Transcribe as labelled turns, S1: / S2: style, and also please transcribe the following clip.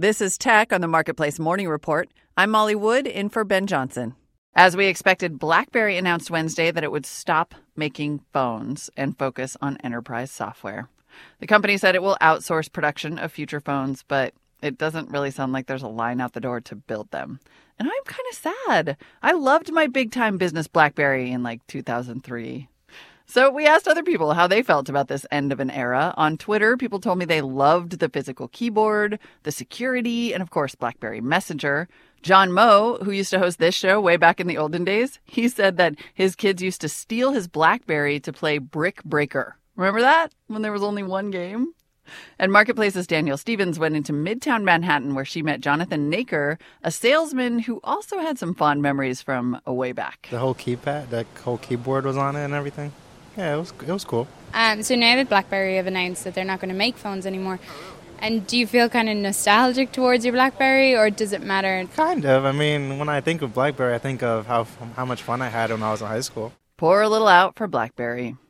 S1: This is Tech on the Marketplace Morning Report. I'm Molly Wood, in for Ben Johnson. As we expected, BlackBerry announced Wednesday that it would stop making phones and focus on enterprise software. The company said it will outsource production of future phones, but it doesn't really sound like there's a line out the door to build them. And I'm kind of sad. I loved my big-time business BlackBerry in 2003. So we asked other people how they felt about this end of an era. On Twitter, people told me they loved the physical keyboard, the security, and of course, BlackBerry Messenger. John Moe, who used to host this show way back in the olden days, he said that his kids used to steal his BlackBerry to play Brick Breaker. Remember that? When there was only one game? And Marketplace's Danielle Stevens went into Midtown Manhattan where she met Jonathan Naker, a salesman who also had some fond memories from a way back.
S2: The whole keypad, the whole keyboard was on it and everything. Yeah, it was cool.
S3: So now that BlackBerry have announced that they're not going to make phones anymore, and do you feel kind of nostalgic towards your BlackBerry, or does it matter?
S2: Kind of. I mean, when I think of BlackBerry, I think of how much fun I had when I was in high school.
S1: Pour a little out for BlackBerry.